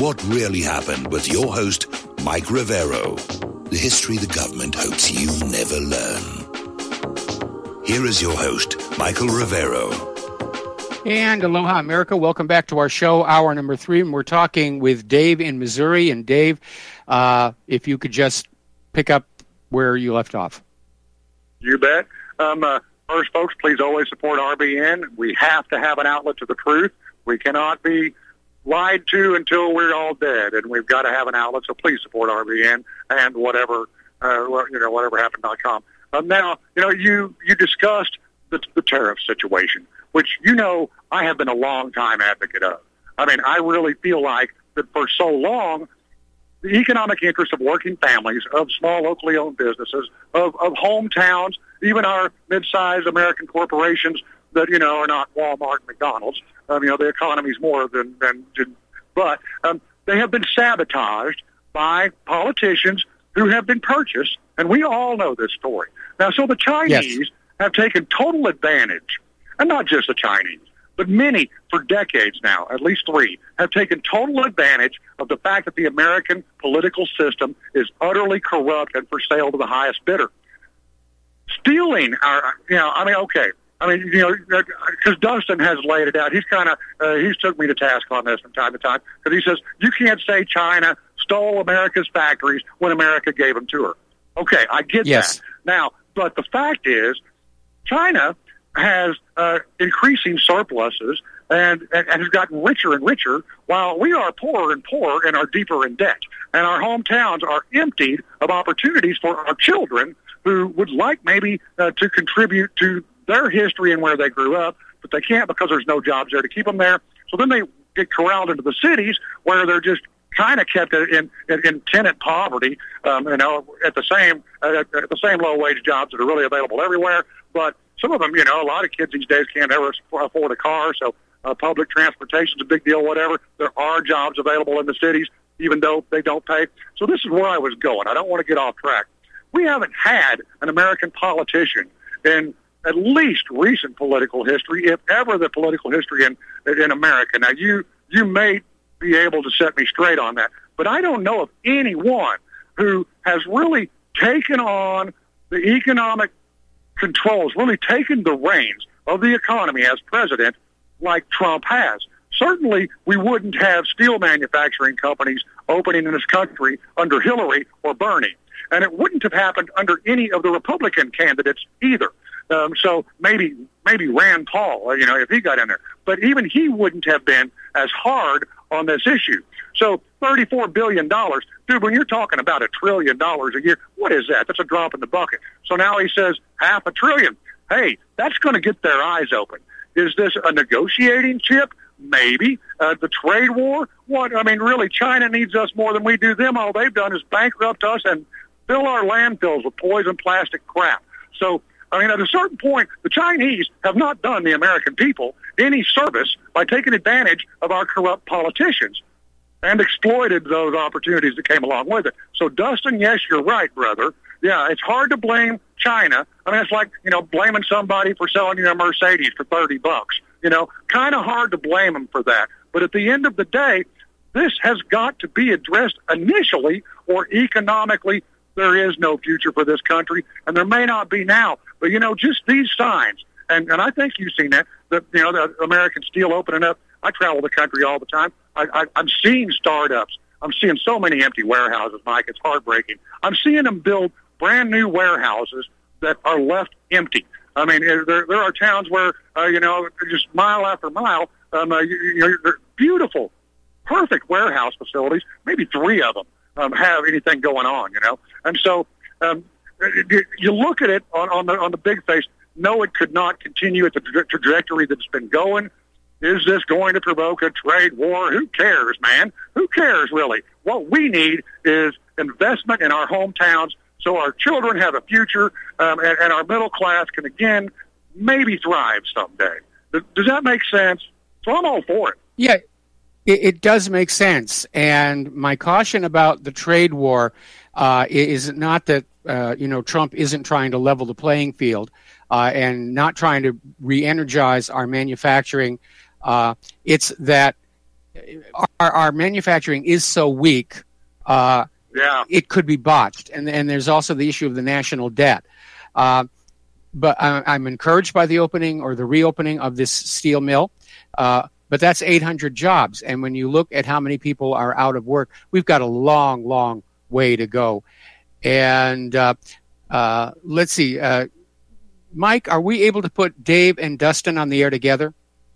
what really happened with your host, Mike Rivero. The history the government hopes you never learn. Here is your host, Michael Rivero. And aloha, America. Welcome back to our show, hour number 3. And we're talking with Dave in Missouri. And Dave, if you could just pick up where you left off. You bet. First, folks, please always support RBN. We have to have an outlet to the truth. We cannot be lied to until we're all dead, and we've got to have an outlet. So please support RBN and whateverhappened.com. Now, you discussed the tariff situation, which I have been a long time advocate of. I mean, I really feel like that for so long, the economic interests of working families, of small locally owned businesses, of hometowns, even our mid-sized American corporations that, are not Walmart and McDonald's. The economy's more than but they have been sabotaged by politicians who have been purchased, and we all know this story. Now, so the Chinese have taken total advantage, and not just the Chinese, but many for decades now, at least 3, have taken total advantage of the fact that the American political system is utterly corrupt and for sale to the highest bidder. Stealing our, because Dustin has laid it out. He's he's took me to task on this from time to time, because he says, you can't say China stole America's factories when America gave them to her. Okay, I get that. Now, but the fact is, China has increasing surpluses and has gotten richer and richer, while we are poorer and poorer and are deeper in debt. And our hometowns are emptied of opportunities for our children who would like maybe to contribute to their history and where they grew up, but they can't because there's no jobs there to keep them there. So then they get corralled into the cities where they're just kind of kept in tenant poverty, at the same low wage jobs that are really available everywhere. But some of them, a lot of kids these days can't ever afford a car, so public transportation is a big deal. Whatever, there are jobs available in the cities, even though they don't pay. So this is where I was going. I don't want to get off track. We haven't had an American politician in at least recent political history, if ever the political history in America. Now, you may be able to set me straight on that, but I don't know of anyone who has really taken on the economic controls, really taken the reins of the economy as president like Trump has. Certainly, we wouldn't have steel manufacturing companies opening in this country under Hillary or Bernie. And it wouldn't have happened under any of the Republican candidates either. So maybe Rand Paul, if he got in there. But even he wouldn't have been as hard on this issue. So $34 billion. Dude, when you're talking about $1 trillion a year, what is that? That's a drop in the bucket. So now he says $500 billion. Hey, that's going to get their eyes open. Is this a negotiating chip? Maybe. The trade war? What? I mean, really, China needs us more than we do them. All they've done is bankrupt us and fill our landfills with poison plastic crap. So, at a certain point, the Chinese have not done the American people any service by taking advantage of our corrupt politicians and exploited those opportunities that came along with it. So, Dustin, yes, you're right, brother. Yeah, it's hard to blame China. It's like, blaming somebody for selling you a Mercedes for $30. Kind of hard to blame them for that. But at the end of the day, this has got to be addressed initially, or economically there is no future for this country, and there may not be now. But, just these signs, and I think you've seen that, the American steel opening up. I travel the country all the time. I'm seeing startups. I'm seeing so many empty warehouses, Mike. It's heartbreaking. I'm seeing them build brand new warehouses that are left empty. There are towns where, just mile after mile, they're beautiful, perfect warehouse facilities, maybe 3 of them have anything going on, And so you look at it on the big face. No, it could not continue at the trajectory that it's been going. Is this going to provoke a trade war? Who cares, man? Who cares, really? What we need is investment in our hometowns so our children have a future, and our middle class can, again, maybe thrive someday. Does that make sense? So I'm all for it. Yeah, it does make sense. And my caution about the trade war is not that, Trump isn't trying to level the playing field and not trying to re-energize our manufacturing. It's that our manufacturing is so weak, it could be botched. And there's also the issue of the national debt. But I'm encouraged by the reopening of this steel mill. But that's 800 jobs. And when you look at how many people are out of work, we've got a long, long way to go. And let's see. Mike, are we able to put Dave and Dustin on the air together?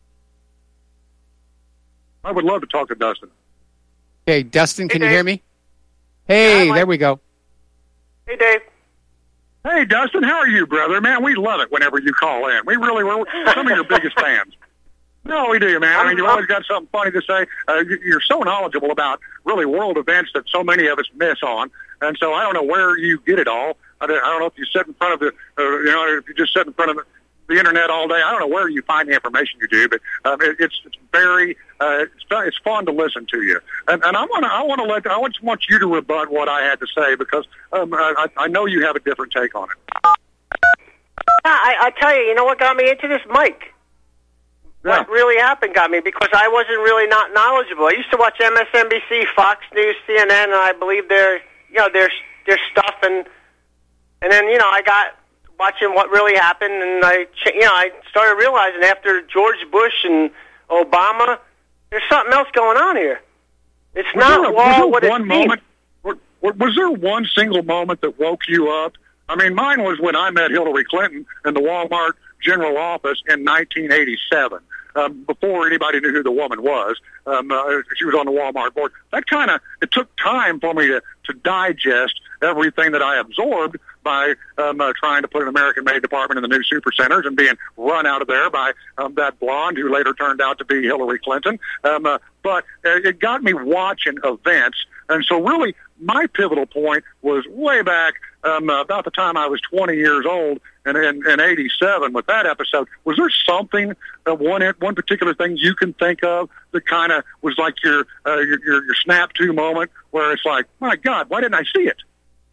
I would love to talk to Dustin. Hey, Dustin, can you Dave. Hear me? Hey, there we go. Hey, Dave. Hey, Dustin, how are you, brother? Man, we love it whenever you call in. We really were some of your biggest fans. No, we do, man. I mean, you've always got something funny to say. You're so knowledgeable about really world events that so many of us miss on. And so I don't know where you get it all. I don't know if you sit in front of if you just sit in front of the internet all day. I don't know where you find the information you do, but it's very it's fun to listen to you. And I want you to rebut what I had to say because I know you have a different take on it. I tell you, you know what got me into this, Mike? Yeah. What really happened got me because I wasn't really not knowledgeable. I used to watch MSNBC, Fox News, CNN, and I believe their stuff, and then I got watching what really happened, and I started realizing after George Bush and Obama, there's something else going on here. It's not what it seems. Was there one single moment that woke you up? I mean, mine was when I met Hillary Clinton in the Walmart general office in 1987. Before anybody knew who the woman was, she was on the Walmart board. It took time for me to digest everything that I absorbed by trying to put an American-made department in the new supercenters and being run out of there by that blonde who later turned out to be Hillary Clinton. But it got me watching events. And so really my pivotal point was way back about the time I was 20 years old in 87 with that episode. Was there something, one particular thing you can think of that kind of was like your snap to moment where it's like, my God, why didn't I see it?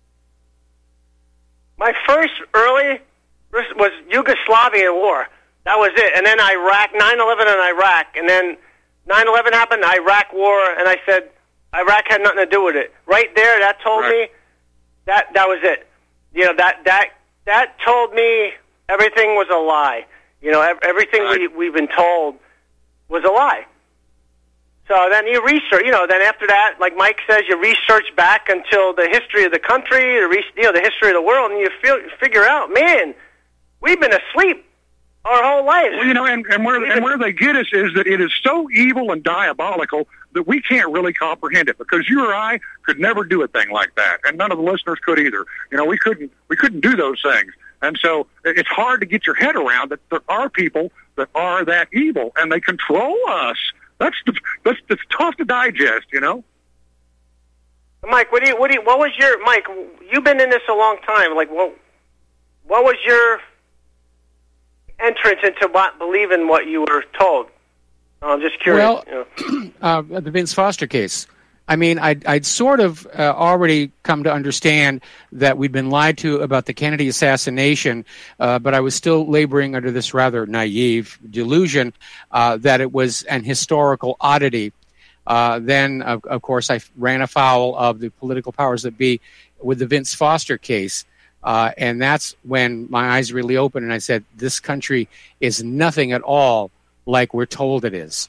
My first early was Yugoslavian war. That was it. And then Iraq, 9/11 in Iraq. And then 9/11 happened, Iraq war, and I said, Iraq had nothing to do with it. Right there, that told me that was it. That told me everything was a lie. Everything we've been told was a lie. So then you research, then after that, like Mike says, you research back until the history of the country, the history of the world, and you figure out, man, we've been asleep our whole life. Well, and where they get us is that it is so evil and diabolical that we can't really comprehend it because you or I could never do a thing like that, and none of the listeners could either. We couldn't do those things, and so it's hard to get your head around that there are people that are that evil and they control us. That's tough to digest, Mike, what was your Mike? You've been in this a long time. Like, what was your entrance into believing what you were told? I'm just curious. Well, the Vince Foster case. I mean, I'd sort of already come to understand that we'd been lied to about the Kennedy assassination, but I was still laboring under this rather naive delusion that it was an historical oddity. Then, of course, I ran afoul of the political powers that be with the Vince Foster case. And that's when my eyes really opened, and I said, this country is nothing at all like we're told it is.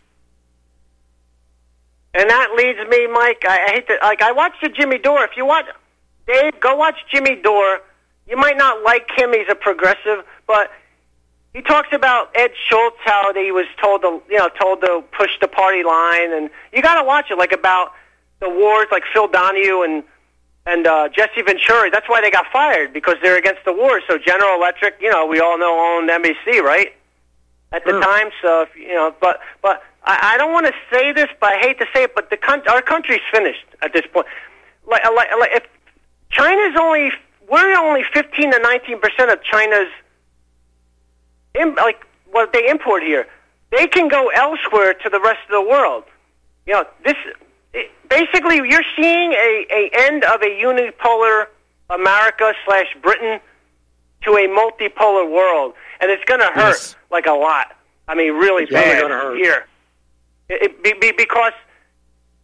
And that leads me, Mike, I hate to, I watched the Jimmy Dore. If you watch, Dave, go watch Jimmy Dore. You might not like him, he's a progressive, but he talks about Ed Schultz, how he was told to push the party line, and you got to watch it, like about the wars, like Phil Donahue and Jesse Ventura. That's why they got fired, because they're against the war. So General Electric, we all know, owned NBC, right? At the time, so but I don't want to say this, but I hate to say it, but our country's finished at this point. Like if we're only 15 to 19% of China's what they import here. They can go elsewhere to the rest of the world. Basically, you're seeing a end of a unipolar America/Britain to a multipolar world, and it's going to hurt like a lot. I mean, really bad here. Because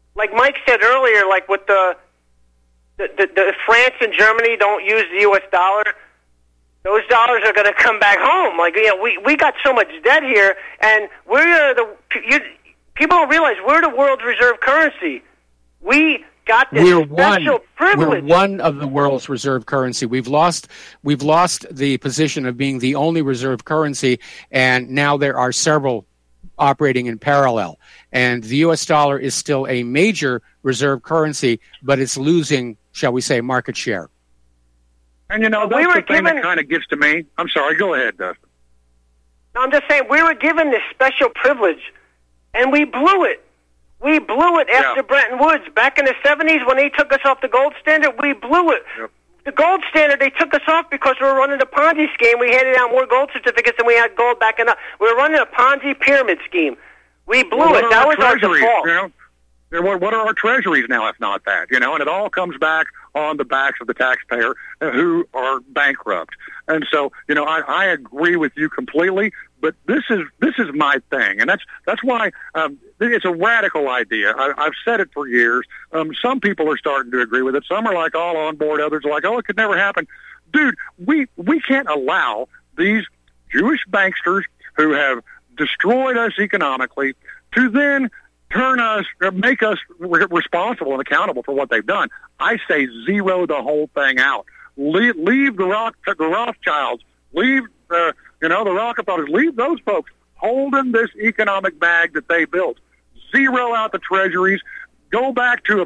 like Mike said earlier, like with the France and Germany don't use the U.S. dollar, those dollars are going to come back home. Like, we got so much debt here, and people don't realize we're the world's reserve currency. We got this special privilege. We're one of the world's reserve currency. We've lost the position of being the only reserve currency, and now there are several operating in parallel. And the U.S. dollar is still a major reserve currency, but it's losing, shall we say, market share. And, that's the thing that kind of gets to me. I'm sorry, go ahead, Dustin. No, I'm just saying, we were given this special privilege, and we blew it. We blew it after Bretton Woods. Back in the 70s, when they took us off the gold standard, we blew it. Yep. The gold standard, they took us off because we were running a Ponzi scheme. We handed out more gold certificates than we had gold backing up. We were running a Ponzi pyramid scheme. We blew it. That was our default. What are our treasuries now if not that? And it all comes back on the backs of the taxpayer who are bankrupt. And so, I agree with you completely, but this is my thing. And that's why it's a radical idea. I've said it for years. Some people are starting to agree with it. Some are like all on board. Others are like, oh, it could never happen. Dude, we can't allow these Jewish banksters who have destroyed us economically to then make us responsible and accountable for what they've done. I say zero the whole thing out. Leave the Rothschilds, leave the Rockefellers, leave those folks holding this economic bag that they built. Zero out the treasuries. Go back to a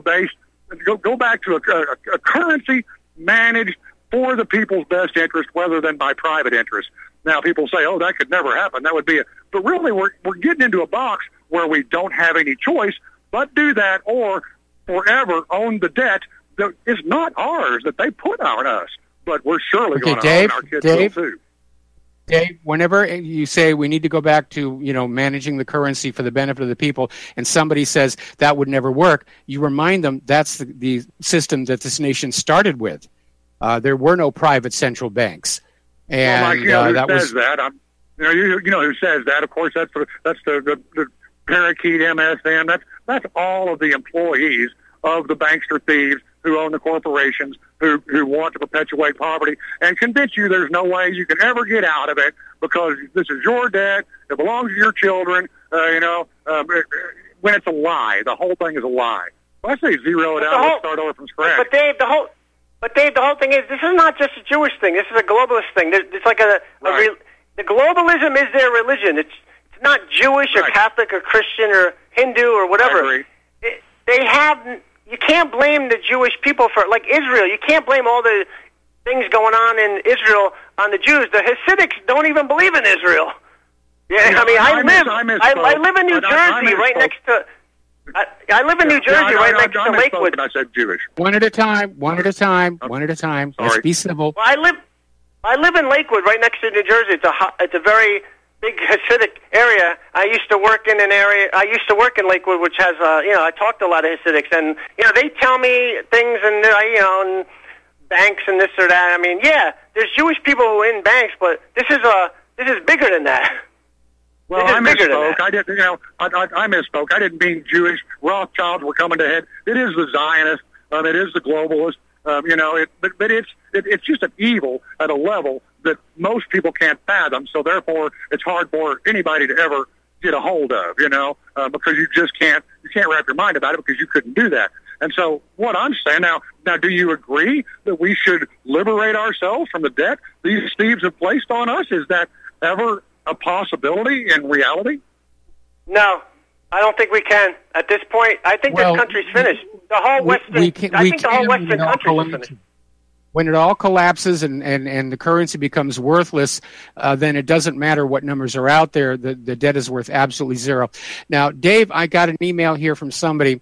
currency managed for the people's best interest, rather than by private interest. Now, people say, "Oh, that could never happen." That would be but really, we're getting into a box where we don't have any choice but do that, or forever own the debt that is not ours, that they put on us. But we're surely going to own our kids too. Dave, whenever you say we need to go back to, managing the currency for the benefit of the people, and somebody says that would never work, you remind them that's the system that this nation started with. There were no private central banks. And who says that? Who says that? Of course, that's the parakeet MSM. That's all of the employees of the bankster thieves who own the corporations who want to perpetuate poverty and convince you there's no way you can ever get out of it because this is your debt. It belongs to your children. When it's a lie, the whole thing is a lie. Well, I say zero it out. Let's start over from scratch. But Dave, the whole thing is this is not just a Jewish thing. This is a globalist thing. It's like the globalism is their religion. It's not Jewish or Catholic or Christian or Hindu or whatever. You can't blame the Jewish people for, like Israel. You can't blame all the things going on in Israel on the Jews. The Hasidics don't even believe in Israel. I live in New Jersey, right next to. I live in New Jersey, right next to Lakewood. I said Jewish. One at a time. Sorry. Let's be civil. Well, I live in Lakewood, right next to New Jersey. It's a very big Hasidic area. I used to work in in Lakewood, which has I talked to a lot of Hasidics, and they tell me things, and and banks and this or that. I mean, there's Jewish people who are in banks, but this is bigger than that. Well, I misspoke. I didn't. I misspoke. I didn't mean Jewish. Rothschilds were coming to head. It is the Zionists. It is the globalists. But it's just an evil at a level that most people can't fathom. So therefore, it's hard for anybody to ever get a hold of. Because you just can't wrap your mind about it because you couldn't do that. And so what I'm saying now, do you agree that we should liberate ourselves from the debt these thieves have placed on us? Is that ever a possibility in reality? No, I don't think we can. At this point, I think this country's finished. The whole Western country is finished. When it all collapses and the currency becomes worthless, then it doesn't matter what numbers are out there. The debt is worth absolutely zero. Now, Dave, I got an email here from somebody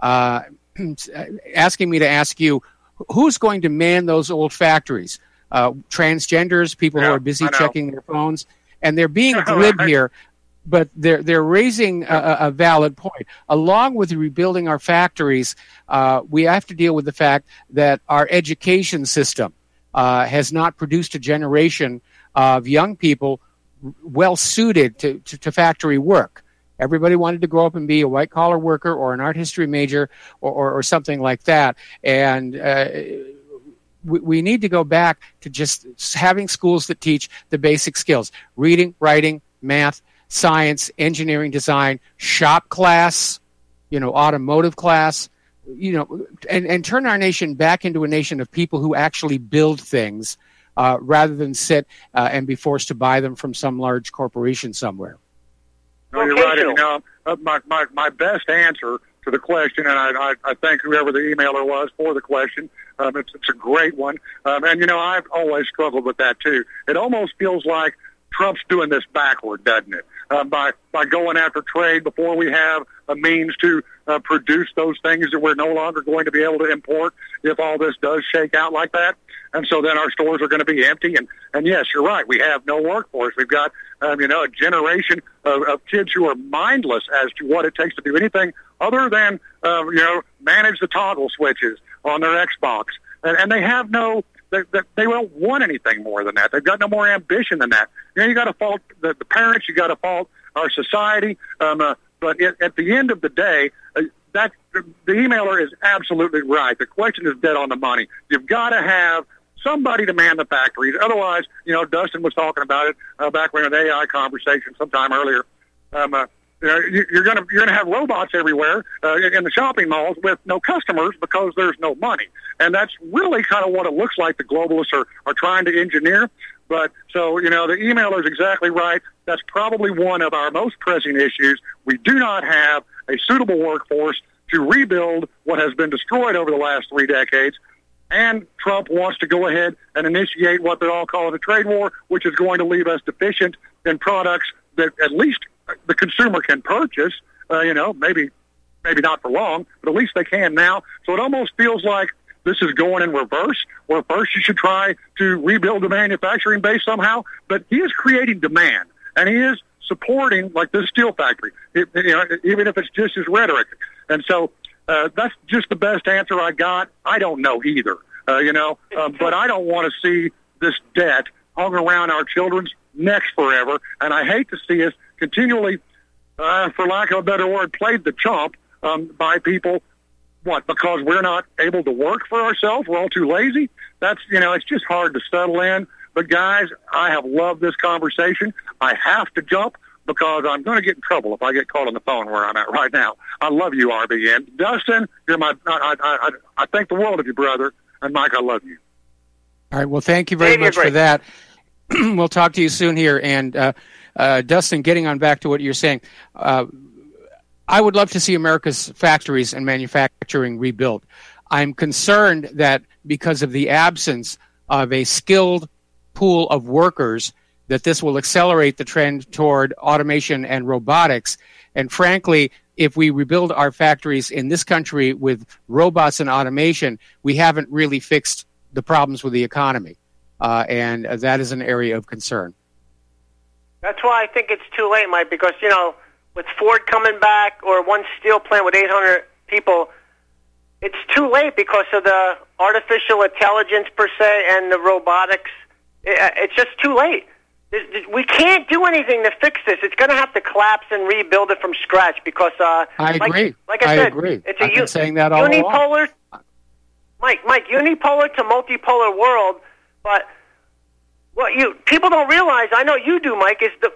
asking me to ask you, who's going to man those old factories? Transgenders, people who are busy checking their phones. And they're being glib here, but they're raising a valid point. Along with rebuilding our factories, we have to deal with the fact that our education system has not produced a generation of young people well suited to factory work. Everybody wanted to grow up and be a white-collar worker or an art history major or something like that. And we need to go back to just having schools that teach the basic skills: reading, writing, math, science, engineering, design, shop class, automotive class, and turn our nation back into a nation of people who actually build things rather than sit and be forced to buy them from some large corporation somewhere. No, you're right. My best answer to the question, and I thank whoever the emailer was for the question. It's a great one. And I've always struggled with that too. It almost feels like Trump's doing this backward, doesn't it? By going after trade before we have a means to produce those things that we're no longer going to be able to import if all this does shake out like that. And so then our stores are going to be empty. And yes, you're right. We have no workforce. We've got, a generation of kids who are mindless as to what it takes to do anything other than, manage the toggle switches on their Xbox. And they have they don't want anything more than that. They've got no more ambition than that. You got to fault the parents. You got to fault our society. But at the end of the day, the emailer is absolutely right. The question is dead on the money. You've got to have somebody to man the factories. Otherwise, Dustin was talking about it back when an AI conversation sometime earlier. You're gonna have robots everywhere in the shopping malls with no customers because there's no money, and that's really kind of what it looks like the globalists are trying to engineer. But so the emailer is exactly right. That's probably one of our most pressing issues. We do not have a suitable workforce to rebuild what has been destroyed over the last 3 decades. And Trump wants to go ahead and initiate what they're all calling a trade war, which is going to leave us deficient in products that at least the consumer can purchase, maybe not for long, but at least they can now. So it almost feels like this is going in reverse, where first you should try to rebuild the manufacturing base somehow, but he is creating demand, and he is supporting, like this steel factory, even if it's just his rhetoric. And so that's just the best answer I got. I don't know either, but I don't want to see this debt hung around our children's necks forever, and I hate to see us continually, for lack of a better word, played the chump by people. What, because we're not able to work for ourselves? We're all too lazy? That's, it's just hard to settle in. But, guys, I have loved this conversation. I have to jump because I'm going to get in trouble if I get called on the phone where I'm at right now. I love you, RBN. Dustin, you're I thank the world of you, brother. And, Mike, I love you. All right, well, thank you very much for that. We'll talk to you soon here. And, Dustin, getting on back to what you're saying, I would love to see America's factories and manufacturing rebuilt. I'm concerned that because of the absence of a skilled pool of workers, that this will accelerate the trend toward automation and robotics. And frankly, if we rebuild our factories in this country with robots and automation, we haven't really fixed the problems with the economy. And that is an area of concern. That's why I think it's too late, Mike, because, with Ford coming back or one steel plant with 800 people, it's too late because of the artificial intelligence per se and the robotics. It's just too late. We can't do anything to fix this. It's going to have to collapse and rebuild it from scratch because, I agree. Like I said, agree. It's I've been saying that all unipolar. along. Mike, unipolar to multipolar world, but what people don't realize, I know you do, Mike, is the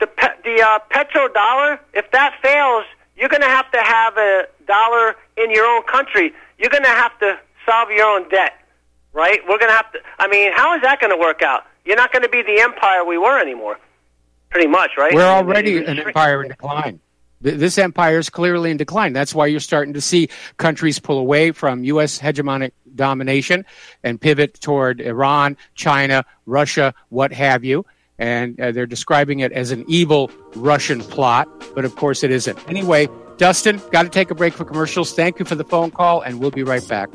petrodollar. If that fails, you're going to have a dollar in your own country. You're going to have to solve your own debt, right? We're going to have to. I mean, how is that going to work out? You're not going to be the empire we were anymore, pretty much, right? We're already an empire in decline. This empire is clearly in decline. That's why you're starting to see countries pull away from U.S. hegemonic domination and pivot toward Iran, China, Russia, what have you. And they're describing it as an evil Russian plot, but of course it isn't. Anyway, Dustin, got to take a break for commercials. Thank you for the phone call, and we'll be right back.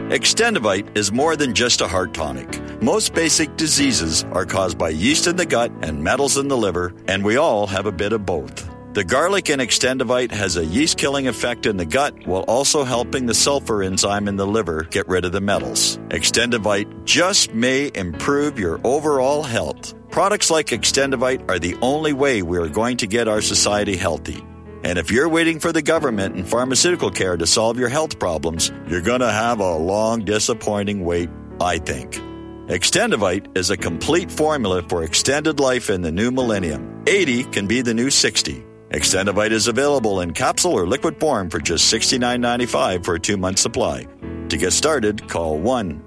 Extendivite is more than just a heart tonic. Most basic diseases are caused by yeast in the gut and metals in the liver, and we all have a bit of both. The garlic in Extendivite has a yeast-killing effect in the gut while also helping the sulfur enzyme in the liver get rid of the metals. Extendivite just may improve your overall health. Products like Extendivite are the only way we are going to get our society healthy. And if you're waiting for the government and pharmaceutical care to solve your health problems, you're going to have a long, disappointing wait, I think. Extendivite is a complete formula for extended life in the new millennium. 80 can be the new 60. Extendivite is available in capsule or liquid form for just $69.95 for a 2-month supply. To get started, call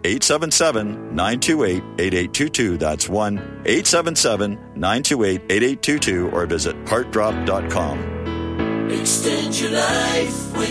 1-877-928-8822. That's 1-877-928-8822 or visit heartdrop.com. Extend your life with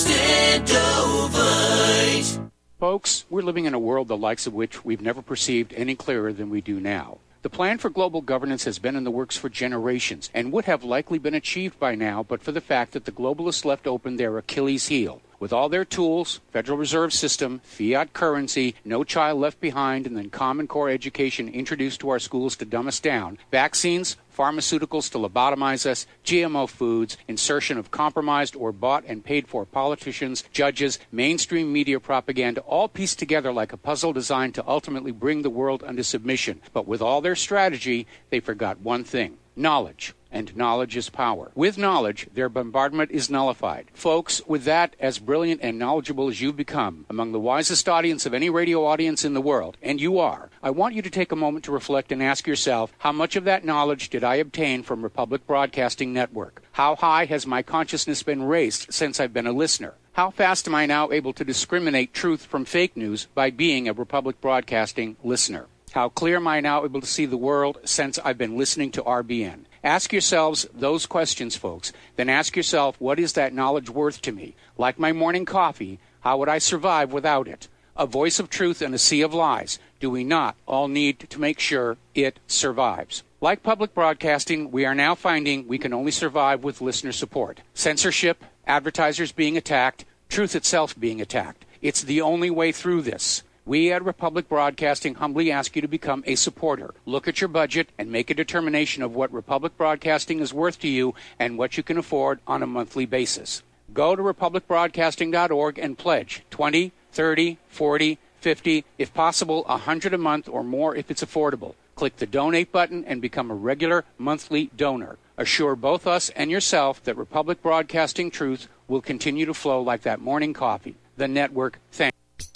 Extendovite. Folks, we're living in a world the likes of which we've never perceived any clearer than we do now. The plan for global governance has been in the works for generations and would have likely been achieved by now but for the fact that the globalists left open their Achilles heel. With all their tools, Federal Reserve System, fiat currency, no child left behind, and then Common Core education introduced to our schools to dumb us down, vaccines, pharmaceuticals to lobotomize us, GMO foods, insertion of compromised or bought and paid for politicians, judges, mainstream media propaganda, all pieced together like a puzzle designed to ultimately bring the world under submission. But with all their strategy, they forgot one thing: knowledge. And knowledge is power. With knowledge, their bombardment is nullified. Folks, with that, as brilliant and knowledgeable as you've become, among the wisest audience of any radio audience in the world, and you are, I want you to take a moment to reflect and ask yourself, how much of that knowledge did I obtain from Republic Broadcasting Network? How high has my consciousness been raised since I've been a listener? How fast am I now able to discriminate truth from fake news by being a Republic Broadcasting listener? How clear am I now able to see the world since I've been listening to RBN? Ask yourselves those questions, folks. Then ask yourself, what is that knowledge worth to me? Like my morning coffee, how would I survive without it? A voice of truth in a sea of lies. Do we not all need to make sure it survives? Like public broadcasting, we are now finding we can only survive with listener support. Censorship, advertisers being attacked, truth itself being attacked. It's the only way through this. We at Republic Broadcasting humbly ask you to become a supporter. Look at your budget and make a determination of what Republic Broadcasting is worth to you and what you can afford on a monthly basis. Go to republicbroadcasting.org and pledge $20, $30, $40, $50, if possible, $100 a month or more if it's affordable. Click the donate button and become a regular monthly donor. Assure both us and yourself that Republic Broadcasting truth will continue to flow like that morning coffee. The network thanks.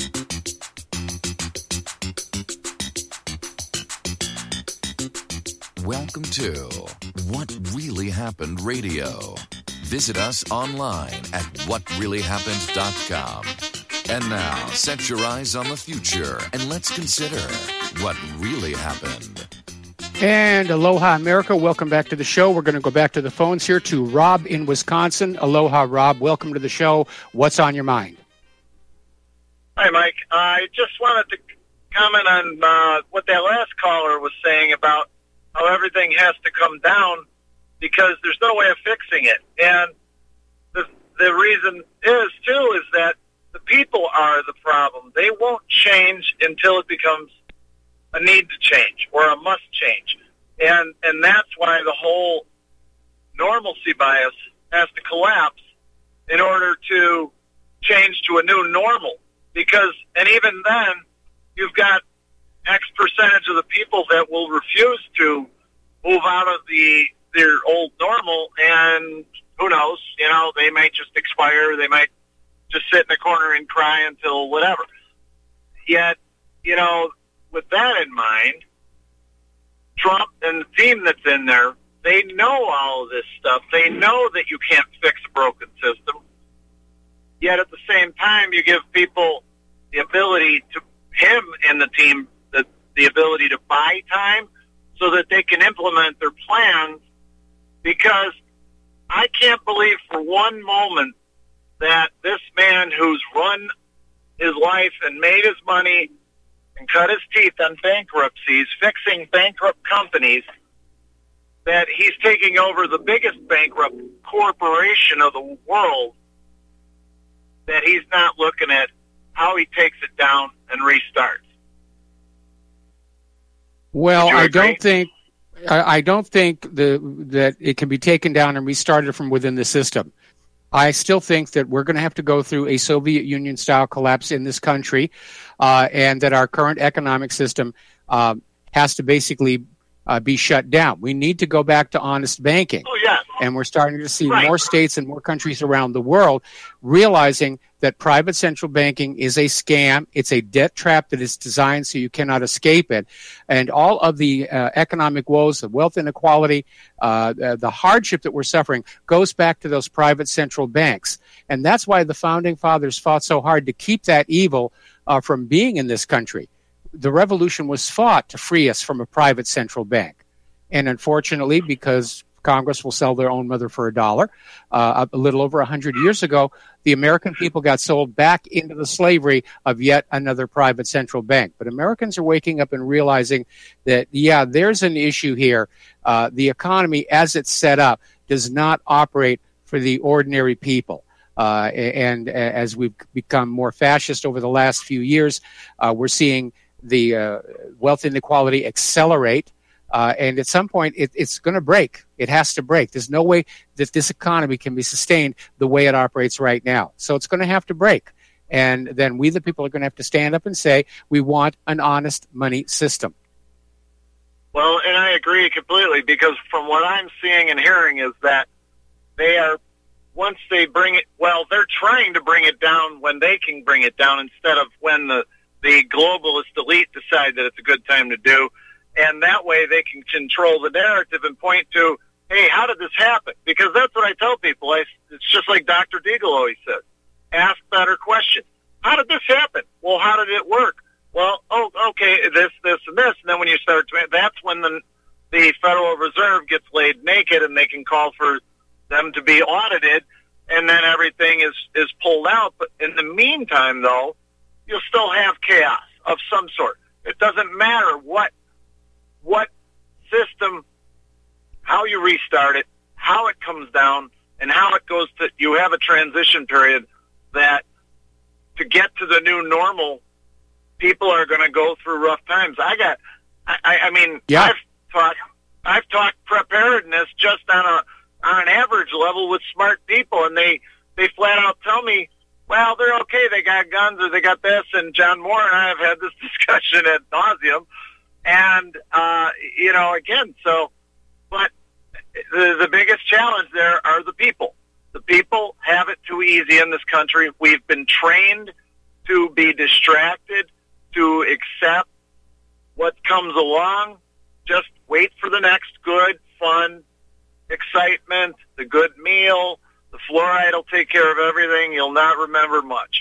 Welcome to What Really Happened Radio. Visit us online at whatreallyhappened.com. And now, set your eyes on the future and let's consider what really happened. And aloha, America. Welcome back to the show. We're going to go back to the phones here to Rob in Wisconsin. Aloha, Rob. Welcome to the show. What's on your mind? Hi, Mike. I just wanted to comment on what that last caller was saying about how everything has to come down because there's no way of fixing it. And the reason is, too, is that the people are the problem. They won't change until it becomes a need to change or a must change. And that's why the whole normalcy bias has to collapse in order to change to a new normal. Because, and even then, you've got X percentage of the people that will refuse to move out of their old normal, and who knows, they might just expire, they might just sit in a corner and cry until whatever. Yet, with that in mind, Trump and the team that's in there, they know all of this stuff. They know that you can't fix a broken system. Yet at the same time, you give people the ability to, him and the team, the ability to buy time so that they can implement their plans, because I can't believe for one moment that this man who's run his life and made his money and cut his teeth on bankruptcies, fixing bankrupt companies, that he's taking over the biggest bankrupt corporation of the world, that he's not looking at how he takes takes it down and restarts. Well, I don't think that it can be taken down and restarted from within the system. I still think that we're going to have to go through a Soviet Union-style collapse in this country, and that our current economic system has to basically be shut down. We need to go back to honest banking. Oh, yeah. And we're starting to see more states and more countries around the world realizing that private central banking is a scam. It's a debt trap that is designed so you cannot escape it. And all of the economic woes, the wealth inequality, the hardship that we're suffering goes back to those private central banks. And that's why the founding fathers fought so hard to keep that evil from being in this country. The revolution was fought to free us from a private central bank. And unfortunately, because Congress will sell their own mother for $1, a little over 100 years ago, the American people got sold back into the slavery of yet another private central bank. But Americans are waking up and realizing that, yeah, there's an issue here. The economy, as it's set up, does not operate for the ordinary people. And as we've become more fascist over the last few years, we're seeing the wealth inequality accelerate. And at some point, it's going to break. It has to break. There's no way that this economy can be sustained the way it operates right now. So it's going to have to break. And then we, the people, are going to have to stand up and say, we want an honest money system. Well, and I agree completely, because from what I'm seeing and hearing is that they are, once they bring it, well, they're trying to bring it down when they can bring it down instead of when the globalist elite decide that it's a good time to do. And that way they can control the narrative and point to, hey, how did this happen? Because that's what I tell people. It's just like Dr. Deagle always says. Ask better questions. How did this happen? Well, how did it work? Well, okay, this, and this. And then when you start to, that's when the Federal Reserve gets laid naked and they can call for them to be audited, and then everything is pulled out. But in the meantime, though, you'll still have chaos of some sort. It doesn't matter what system, how you restart it, how it comes down, and how it goes to, you have a transition period that to get to the new normal, people are going to go through rough times. I mean, yeah. I've talked preparedness just on an average level with smart people, and they flat out tell me, well, they're okay. They got guns or they got this. And John Moore and I have had this discussion ad nauseum. And, again, so, but the biggest challenge there are the people. The people have it too easy in this country. We've been trained to be distracted, to accept what comes along. Just wait for the next good, fun, excitement, the good meal. The fluoride will take care of everything. You'll not remember much.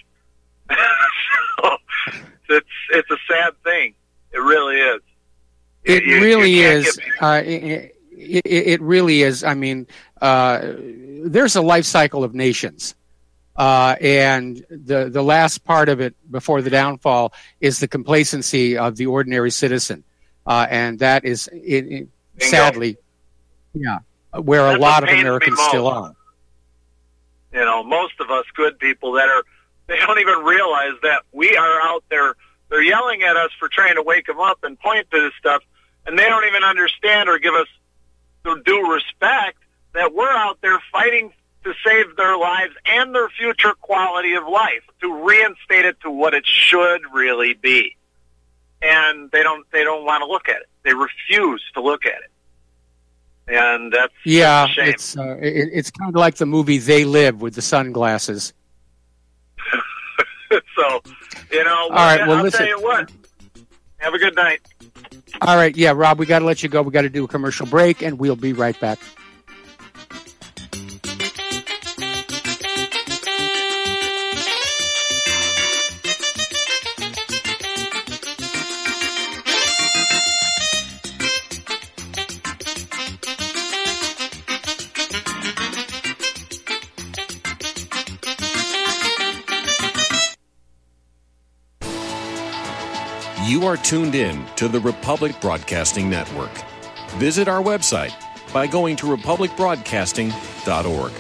So it's a sad thing. It really is. It really is. It really is. I mean, there's a life cycle of nations. And the last part of it before the downfall is the complacency of the ordinary citizen. And that is, sadly, where a lot of Americans still are. You know, most of us good people they don't even realize that we are out there. They're yelling at us for trying to wake them up and point to this stuff, and they don't even understand or give us the due respect that we're out there fighting to save their lives and their future quality of life, to reinstate it to what it should really be. And they don't want to look at it. They refuse to look at it. And that's a shame. It's kind of like the movie They Live with the sunglasses. So, all right, well, I'll tell you what. Have a good night. All right, yeah, Rob, we got to let you go. We got to do a commercial break, and we'll be right back. You are tuned in to the Republic Broadcasting Network. Visit our website by going to republicbroadcasting.org.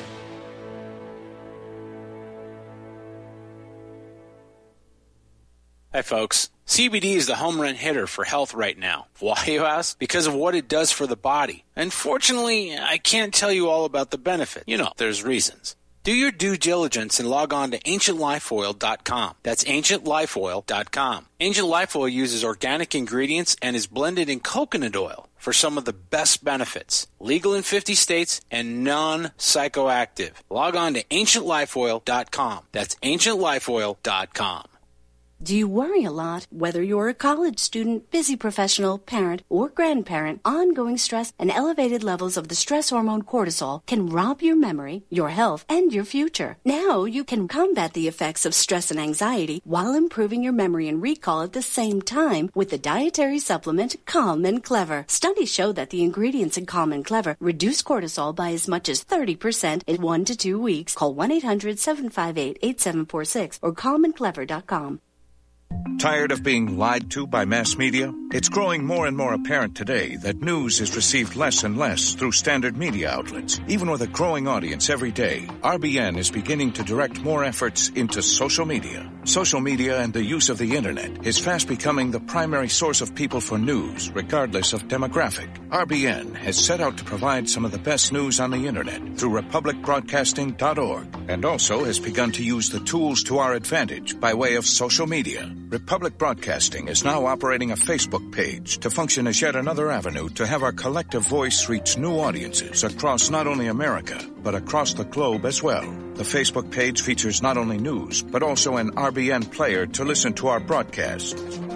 Hi, folks. CBD is the home run hitter for health right now. Why, you ask? Because of what it does for the body. Unfortunately, I can't tell you all about the benefit. You know, there's reasons. Do your due diligence and log on to AncientLifeOil.com. That's AncientLifeOil.com. Ancient Life Oil uses organic ingredients and is blended in coconut oil for some of the best benefits. Legal in 50 states and non-psychoactive. Log on to AncientLifeOil.com. That's AncientLifeOil.com. Do you worry a lot? Whether you're a college student, busy professional, parent, or grandparent, ongoing stress and elevated levels of the stress hormone cortisol can rob your memory, your health, and your future. Now you can combat the effects of stress and anxiety while improving your memory and recall at the same time with the dietary supplement Calm and Clever. Studies show that the ingredients in Calm and Clever reduce cortisol by as much as 30% in 1 to 2 weeks. Call 1-800-758-8746 or calmandclever.com. Tired of being lied to by mass media? It's growing more and more apparent today that news is received less and less through standard media outlets. Even with a growing audience every day, RBN is beginning to direct more efforts into social media. Social media and the use of the internet is fast becoming the primary source of people for news, regardless of demographic. RBN has set out to provide some of the best news on the internet through republicbroadcasting.org, and also has begun to use the tools to our advantage by way of social media. Republic Broadcasting is now operating a Facebook page to function as yet another avenue to have our collective voice reach new audiences across not only America, but across the globe as well. The Facebook page features not only news, but also an RBN player to listen to our broadcasts.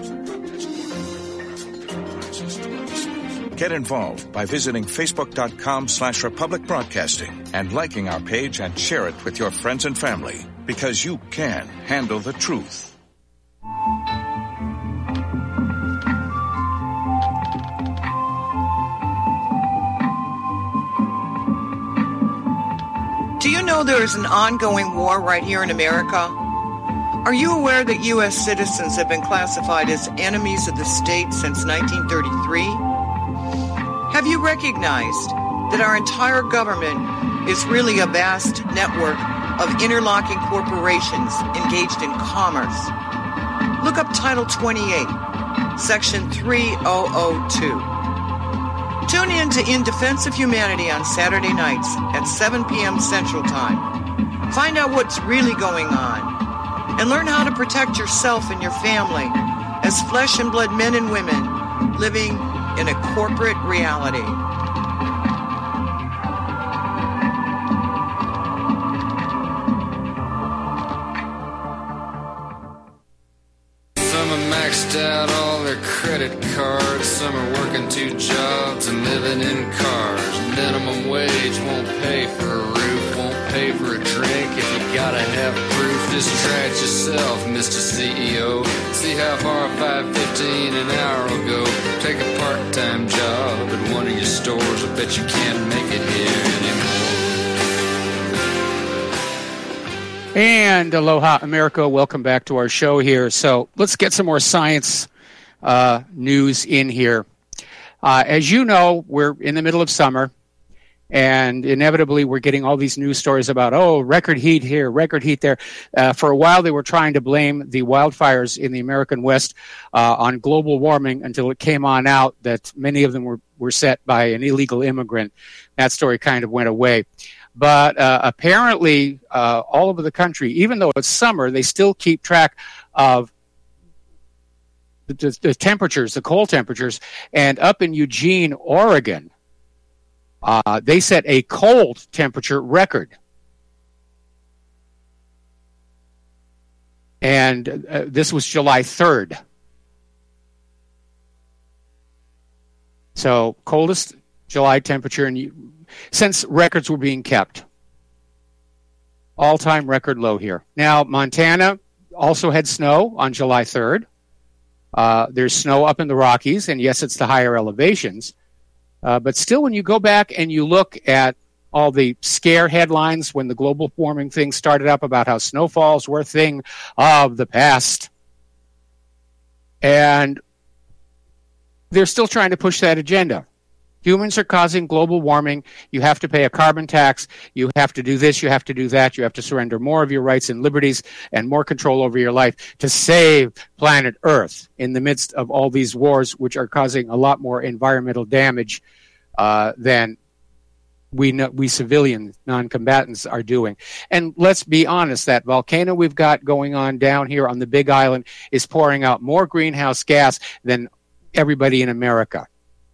Get involved by visiting facebook.com/Republic Broadcasting and liking our page and share it with your friends and family, because you can handle the truth. Do you know there is an ongoing war right here in America? Are you aware that U.S. citizens have been classified as enemies of the state since 1933? Have you recognized that our entire government is really a vast network of interlocking corporations engaged in commerce? Look up Title 28, Section 3002. Tune in to In Defense of Humanity on Saturday nights at 7 p.m. Central Time. Find out what's really going on and learn how to protect yourself and your family as flesh and blood men and women living in a corporate reality. Some are maxed out all their credit cards. Some are working 2 jobs and living in cars. Minimum wage won't pay for a roof, won't pay for a drink. If you gotta have proof, just try it yourself, Mr. CEO. See how far $5.15 an hour will go. Take a part-time job at one of your stores. I bet you can't make it here anymore. And aloha, America. Welcome back to our show here. So let's get some more science news in here. As you know, we're in the middle of summer, and inevitably we're getting all these news stories about, record heat here, record heat there. For a while, they were trying to blame the wildfires in the American West on global warming until it came on out that many of them were set by an illegal immigrant. That story kind of went away. But apparently, all over the country, even though it's summer, they still keep track of the temperatures, the cold temperatures. And up in Eugene, Oregon, they set a cold temperature record. And this was July 3rd. So coldest July temperature since records were being kept. All-time record low here. Now, Montana also had snow on July 3rd. There's snow up in the Rockies, and yes, it's the higher elevations. But still, when you go back and you look at all the scare headlines when the global warming thing started up about how snowfalls were a thing of the past, and they're still trying to push that agenda. Humans are causing global warming. You have to pay a carbon tax. You have to do this. You have to do that. You have to surrender more of your rights and liberties and more control over your life to save planet Earth in the midst of all these wars, which are causing a lot more environmental damage than we civilian non-combatants are doing. And let's be honest, that volcano we've got going on down here on the Big Island is pouring out more greenhouse gas than everybody in America.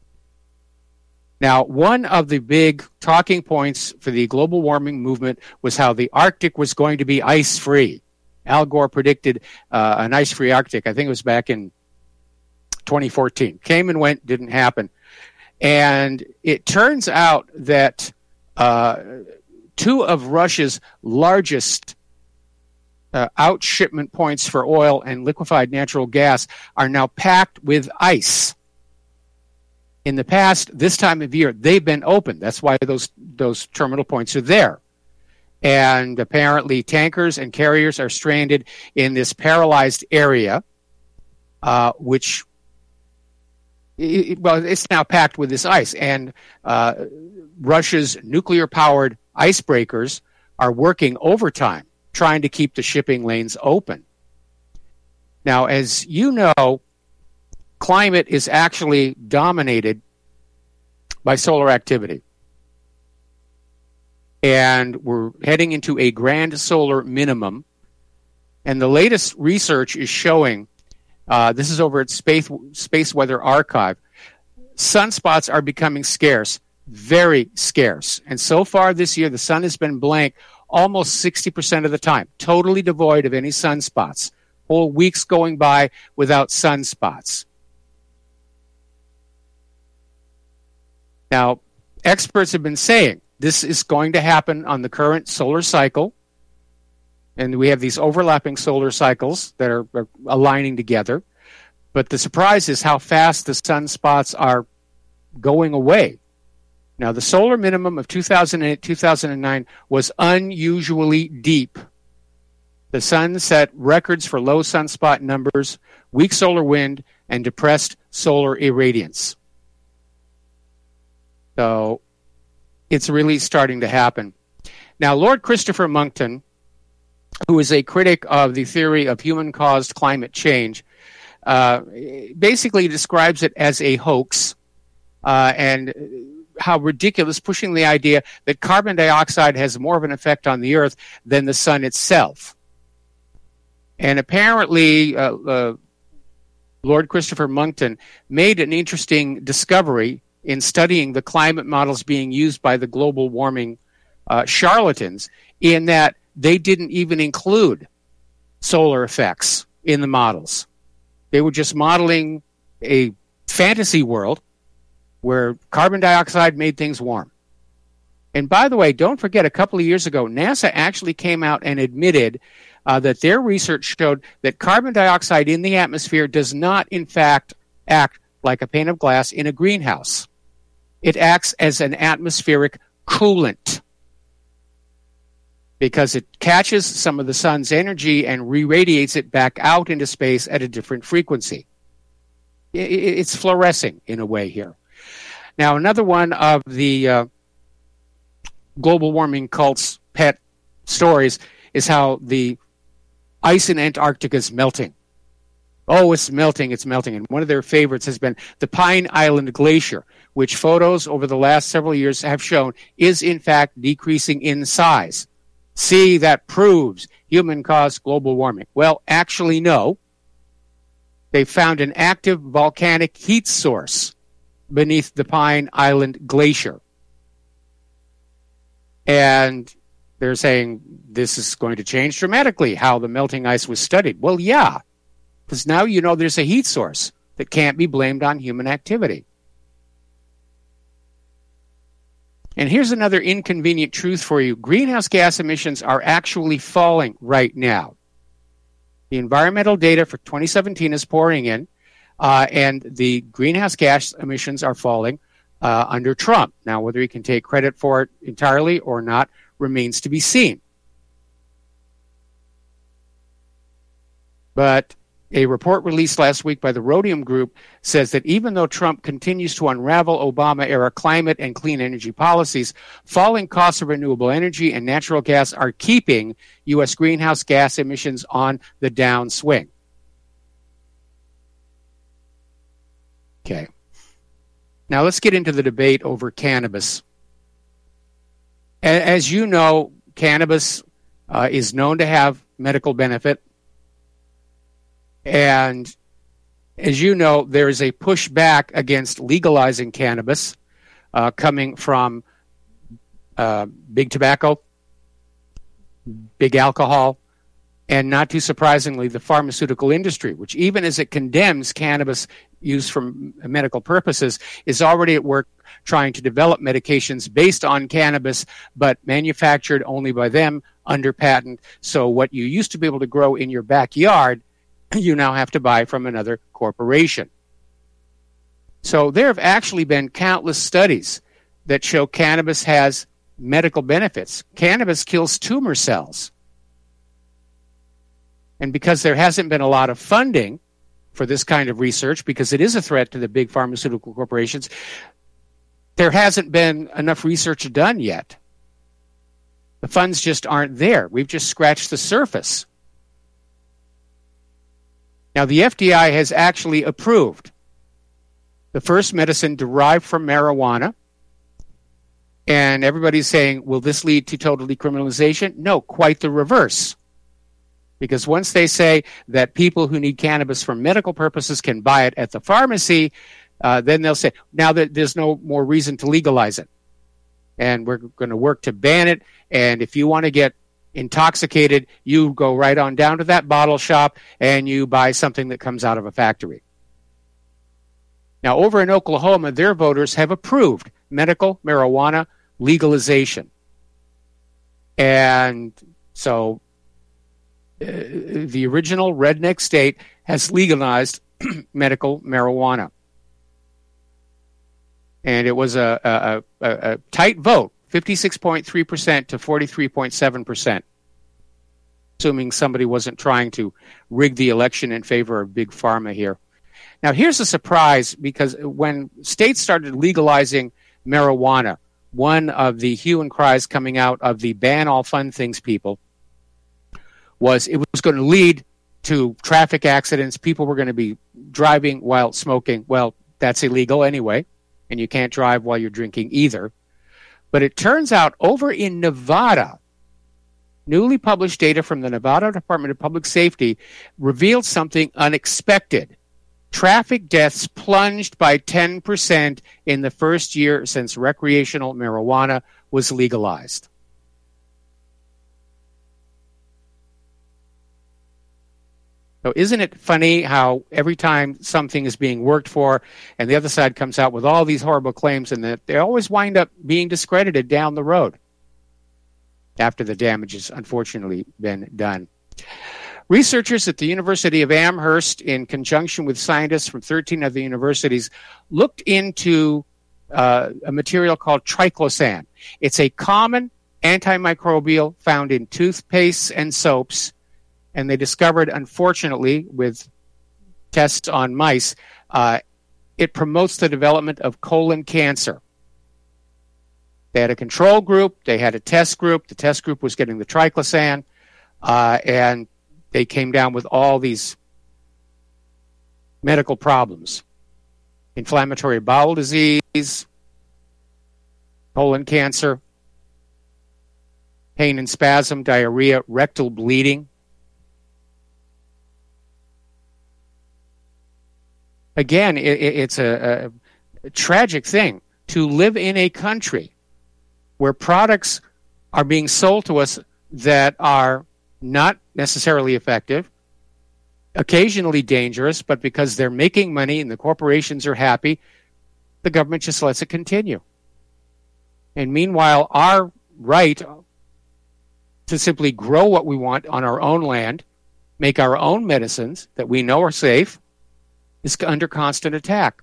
Now, one of the big talking points for the global warming movement was how the Arctic was going to be ice-free. Al Gore predicted an ice-free Arctic. I think it was back in 2014. Came and went, didn't happen. And it turns out that two of Russia's largest outshipment points for oil and liquefied natural gas are now packed with ice. In the past, this time of year, they've been open. That's why those terminal points are there. And apparently tankers and carriers are stranded in this paralyzed area, which, it's now packed with this ice. And Russia's nuclear-powered icebreakers are working overtime, trying to keep the shipping lanes open. Now, as you know, climate is actually dominated by solar activity. And we're heading into a grand solar minimum. And the latest research is showing, this is over at Space Weather Archive, sunspots are becoming scarce, very scarce. And so far this year, the sun has been blank almost 60% of the time, totally devoid of any sunspots. Whole weeks going by without sunspots. Now, experts have been saying this is going to happen on the current solar cycle, and we have these overlapping solar cycles that are aligning together. But the surprise is how fast the sunspots are going away. Now, the solar minimum of 2008-2009 was unusually deep. The sun set records for low sunspot numbers, weak solar wind, and depressed solar irradiance. So it's really starting to happen. Now, Lord Christopher Monckton, who is a critic of the theory of human-caused climate change, basically describes it as a hoax and how ridiculous, pushing the idea that carbon dioxide has more of an effect on the Earth than the sun itself. And apparently, Lord Christopher Monckton made an interesting discovery in studying the climate models being used by the global warming charlatans, in that they didn't even include solar effects in the models. They were just modeling a fantasy world where carbon dioxide made things warm. And by the way, don't forget, a couple of years ago, NASA actually came out and admitted that their research showed that carbon dioxide in the atmosphere does not, in fact, act like a pane of glass in a greenhouse. It acts as an atmospheric coolant because it catches some of the sun's energy and re-radiates it back out into space at a different frequency. It's fluorescing in a way here. Now, another one of the global warming cult's pet stories is how the ice in Antarctica is melting. Oh, it's melting, it's melting. And one of their favorites has been the Pine Island Glacier, which photos over the last several years have shown is, in fact, decreasing in size. See, that proves human-caused global warming. Well, actually, no. They found an active volcanic heat source beneath the Pine Island Glacier. And they're saying this is going to change dramatically how the melting ice was studied. Well, yeah, because now you know there's a heat source that can't be blamed on human activity. And here's another inconvenient truth for you. Greenhouse gas emissions are actually falling right now. The environmental data for 2017 is pouring in, and the greenhouse gas emissions are falling under Trump. Now, whether he can take credit for it entirely or not remains to be seen. But A report released last week by the Rhodium Group says that even though Trump continues to unravel Obama-era climate and clean energy policies, falling costs of renewable energy and natural gas are keeping U.S. greenhouse gas emissions on the downswing. Okay. Now let's get into the debate over cannabis. As you know, cannabis is known to have medical benefit. And as you know, there is a pushback against legalizing cannabis coming from big tobacco, big alcohol, and not too surprisingly, the pharmaceutical industry, which even as it condemns cannabis use for medical purposes, is already at work trying to develop medications based on cannabis, but manufactured only by them under patent. So what you used to be able to grow in your backyard, you now have to buy from another corporation. So there have actually been countless studies that show cannabis has medical benefits. Cannabis kills tumor cells. And because there hasn't been a lot of funding for this kind of research, because it is a threat to the big pharmaceutical corporations, there hasn't been enough research done yet. The funds just aren't there. We've just scratched the surface. Now, the FDA has actually approved the first medicine derived from marijuana. And everybody's saying, will this lead to total decriminalization? No, quite the reverse. Because once they say that people who need cannabis for medical purposes can buy it at the pharmacy, then they'll say, now that there's no more reason to legalize it. And we're going to work to ban it. And if you want to get intoxicated, you go right on down to that bottle shop and you buy something that comes out of a factory. Now, over in Oklahoma, their voters have approved medical marijuana legalization. And so the original redneck state has legalized medical marijuana. And it was a tight vote, 56.3% to 43.7%, assuming somebody wasn't trying to rig the election in favor of Big Pharma here. Now, here's a surprise, because when states started legalizing marijuana, one of the hue and cries coming out of the ban all fun things people was it was going to lead to traffic accidents. People were going to be driving while smoking. Well, that's illegal anyway, and you can't drive while you're drinking either. But it turns out over in Nevada, newly published data from the Nevada Department of Public Safety revealed something unexpected. Traffic deaths plunged by 10% in the first year since recreational marijuana was legalized. So isn't it funny how every time something is being worked for and the other side comes out with all these horrible claims, and that they always wind up being discredited down the road after the damage has unfortunately been done. Researchers at the University of Amherst, in conjunction with scientists from 13 other universities, looked into a material called triclosan. It's a common antimicrobial found in toothpastes and soaps, and they discovered, unfortunately, with tests on mice, it promotes the development of colon cancer. They had a control group, they had a test group. The test group was getting the triclosan, and they came down with all these medical problems. Inflammatory bowel disease, colon cancer, pain and spasm, diarrhea, rectal bleeding. Again, it's a tragic thing to live in a country where products are being sold to us that are not necessarily effective, occasionally dangerous, but because they're making money and the corporations are happy, the government just lets it continue. And meanwhile, our right to simply grow what we want on our own land, make our own medicines that we know are safe, is under constant attack.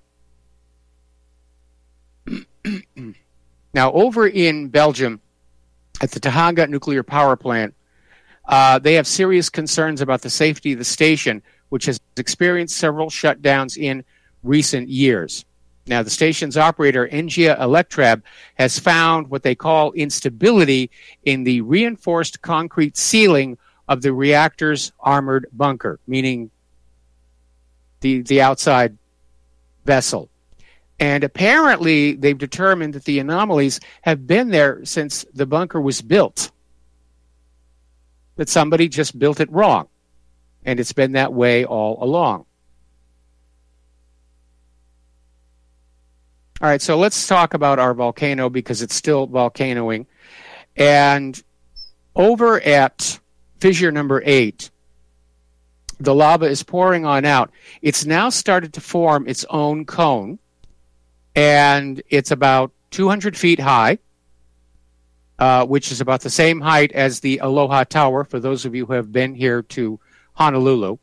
Now, over in Belgium, at the Tahanga nuclear power plant, they have serious concerns about the safety of the station which has experienced several shutdowns in recent years. Now, the station's operator, Engia Electrab, has found what they call instability in the reinforced concrete ceiling of the reactor's armored bunker, meaning the outside vessel. And apparently, they've determined that the anomalies have been there since the bunker was built, that somebody just built it wrong, and it's been that way all along. All right, so let's talk about our volcano because it's still volcanoing. And over at fissure number 8, the lava is pouring on out. It's now started to form its own cone, and it's about 200 feet high, which is about the same height as the Aloha Tower, for those of you who have been here to Honolulu.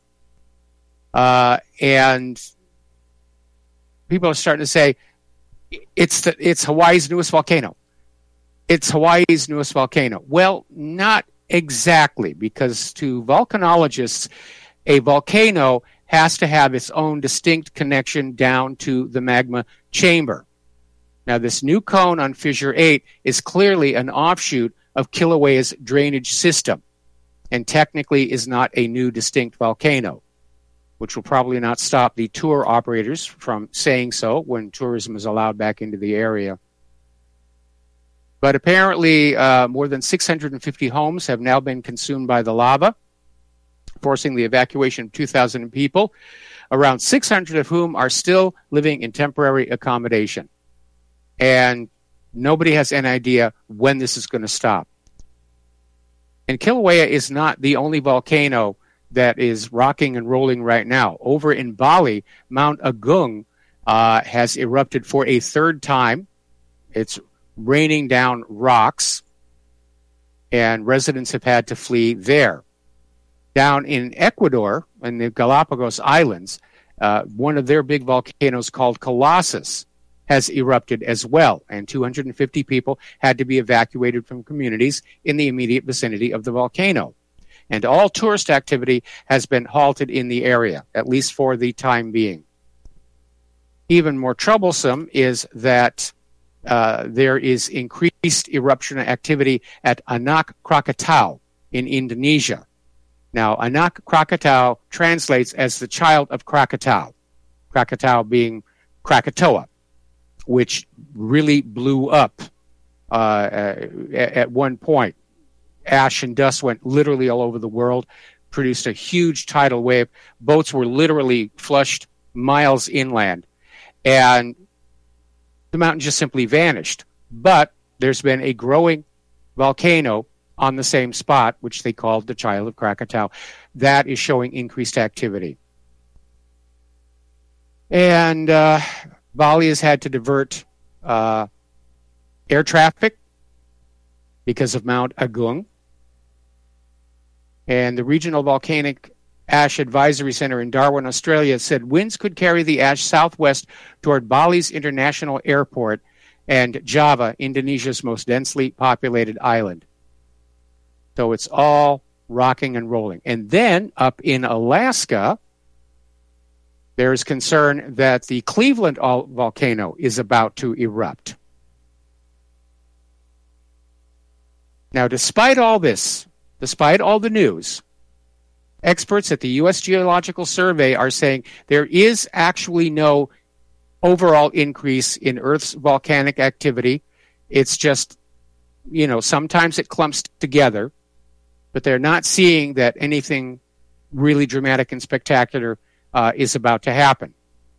And people are starting to say, it's Hawaii's newest volcano. It's Hawaii's newest volcano. Well, not exactly, because to volcanologists, a volcano has to have its own distinct connection down to the magma chamber. Now, this new cone on Fissure 8 is clearly an offshoot of Kilauea's drainage system, and technically is not a new distinct volcano, which will probably not stop the tour operators from saying so when tourism is allowed back into the area. But apparently, more than 650 homes have now been consumed by the lava, forcing the evacuation of 2,000 people, around 600 of whom are still living in temporary accommodation. And nobody has any idea when this is going to stop. And Kilauea is not the only volcano that is rocking and rolling right now. Over in Bali, Mount Agung has erupted for a third time. It's raining down rocks, and residents have had to flee there. Down in Ecuador, in the Galapagos Islands, one of their big volcanoes called Colossus has erupted as well, and 250 people had to be evacuated from communities in the immediate vicinity of the volcano. And all tourist activity has been halted in the area, at least for the time being. Even more troublesome is that there is increased eruption activity at Anak Krakatau in Indonesia. Now, Anak Krakatau translates as the child of Krakatau, Krakatau being Krakatoa, which really blew up at one point. Ash and dust went literally all over the world, produced a huge tidal wave. Boats were literally flushed miles inland, and the mountain just simply vanished. But there's been a growing volcano on the same spot, which they called the Child of Krakatau. That is showing increased activity. And Bali has had to divert air traffic because of Mount Agung. And the Regional Volcanic Ash Advisory Center in Darwin, Australia, said winds could carry the ash southwest toward Bali's International Airport and Java, Indonesia's most densely populated island. So it's all rocking and rolling. And then up in Alaska, there is concern that the Cleveland volcano is about to erupt. Now, despite all this, despite all the news, experts at the U.S. Geological Survey are saying there is actually no overall increase in Earth's volcanic activity. It's just, sometimes it clumps together, but they're not seeing that anything really dramatic and spectacular is about to happen.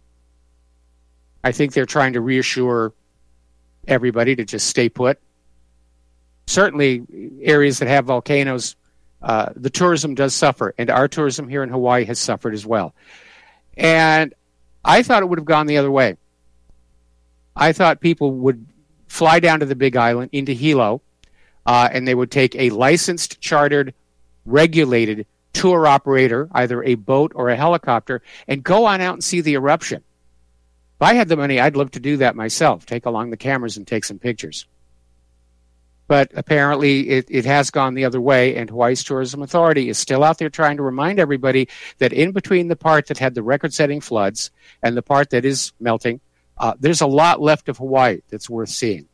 I think they're trying to reassure everybody to just stay put. Certainly, areas that have volcanoes, the tourism does suffer, and our tourism here in Hawaii has suffered as well. And I thought it would have gone the other way. I thought people would fly down to the Big Island, into Hilo, and they would take a licensed, chartered, regulated tour operator, either a boat or a helicopter, and go on out and see the eruption. If I had the money, I'd love to do that myself, take along the cameras and take some pictures. but apparently it has gone the other way, and Hawaii's Tourism Authority is still out there trying to remind everybody that in between the part that had the record-setting floods and the part that is melting, there's a lot left of Hawaii that's worth seeing.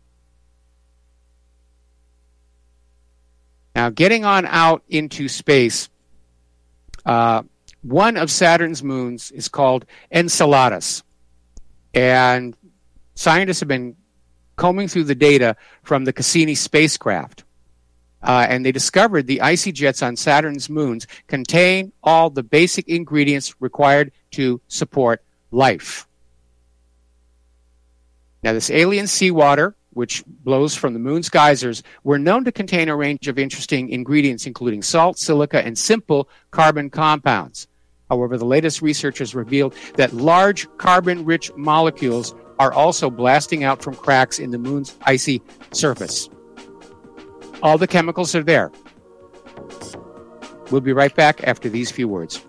Now, getting on out into space, one of Saturn's moons is called Enceladus, and scientists have been combing through the data from the Cassini spacecraft, and they discovered the icy jets on Saturn's moons contain all the basic ingredients required to support life. Now, this alien seawater, which blows from the moon's geysers, were known to contain a range of interesting ingredients, including salt, silica, and simple carbon compounds. However, the latest research has revealed that large carbon-rich molecules are also blasting out from cracks in the moon's icy surface. All the chemicals are there. We'll be right back after these few words.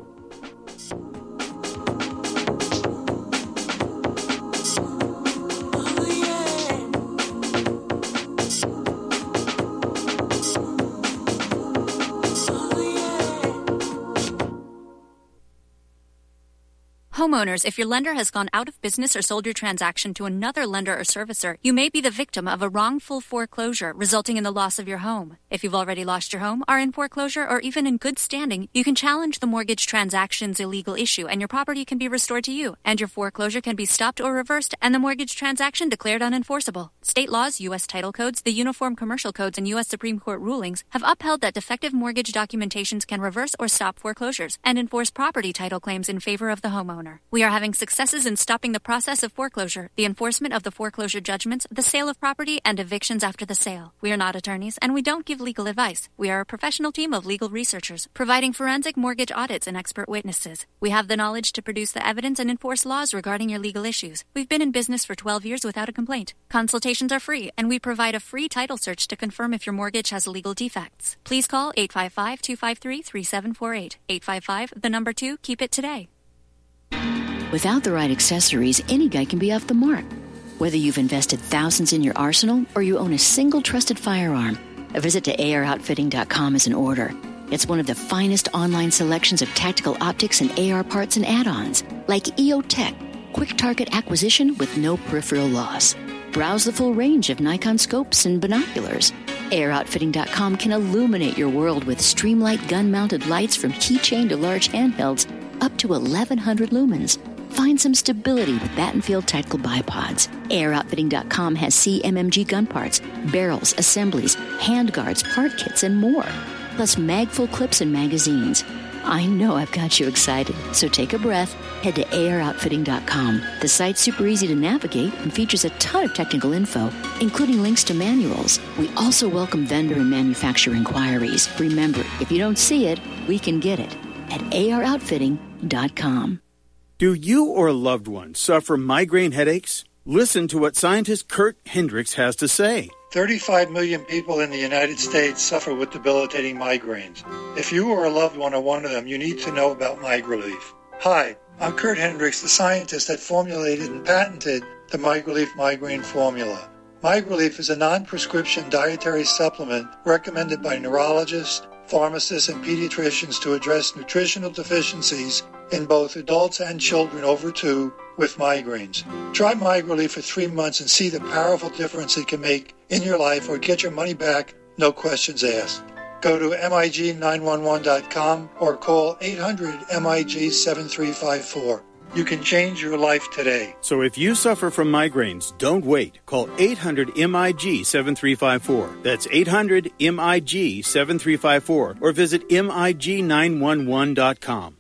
Homeowners, if your lender has gone out of business or sold your transaction to another lender or servicer, you may be the victim of a wrongful foreclosure, resulting in the loss of your home. If you've already lost your home, are in foreclosure, or even in good standing, you can challenge the mortgage transaction's illegal issue, and your property can be restored to you, and your foreclosure can be stopped or reversed, and the mortgage transaction declared unenforceable. State laws, U.S. title codes, the Uniform Commercial Codes, and U.S. Supreme Court rulings have upheld that defective mortgage documentations can reverse or stop foreclosures and enforce property title claims in favor of the homeowner. We are having successes in stopping the process of foreclosure, the enforcement of the foreclosure judgments, the sale of property, and evictions after the sale. We are not attorneys, and we don't give legal advice. We are a professional team of legal researchers, providing forensic mortgage audits and expert witnesses. We have the knowledge to produce the evidence and enforce laws regarding your legal issues. We've been in business for 12 years without a complaint. Consultations are free, and we provide a free title search to confirm if your mortgage has legal defects. Please call 855-253-3748. 855, 2, keep it today. Without the right accessories, any guy can be off the mark. Whether you've invested thousands in your arsenal or you own a single trusted firearm, a visit to AROutfitting.com is in order. It's one of the finest online selections of tactical optics and AR parts and add-ons, like EOTech, quick target acquisition with no peripheral loss. Browse the full range of Nikon scopes and binoculars. AROutfitting.com can illuminate your world with Streamlight gun-mounted lights from keychain to large handhelds up to 1,100 lumens. Find some stability with Battenfield Tactical Bipods. AirOutfitting.com has CMMG gun parts, barrels, assemblies, handguards, part kits, and more. Plus mag-full clips and magazines. I know I've got you excited, so take a breath. Head to AirOutfitting.com. The site's super easy to navigate and features a ton of technical info, including links to manuals. We also welcome vendor and manufacturer inquiries. Remember, if you don't see it, we can get it at AirOutfitting.com. Do you or a loved one suffer migraine headaches? Listen to what scientist Kurt Hendricks has to say. 35 million people in the United States suffer with debilitating migraines. If you or a loved one are one of them, you need to know about MigraLief. Hi, I'm Kurt Hendricks, the scientist that formulated and patented the MigraLief migraine formula. MigraLief is a non-prescription dietary supplement recommended by neurologists, pharmacists, and pediatricians to address nutritional deficiencies in both adults and children over 2 with migraines. Try MigraLief for 3 months and see the powerful difference it can make in your life, or get your money back, no questions asked. Go to MIG911.com or call 800-MIG-7354. You can change your life today. So if you suffer from migraines, don't wait. Call 800-MIG-7354. That's 800-MIG-7354. Or visit MIG911.com.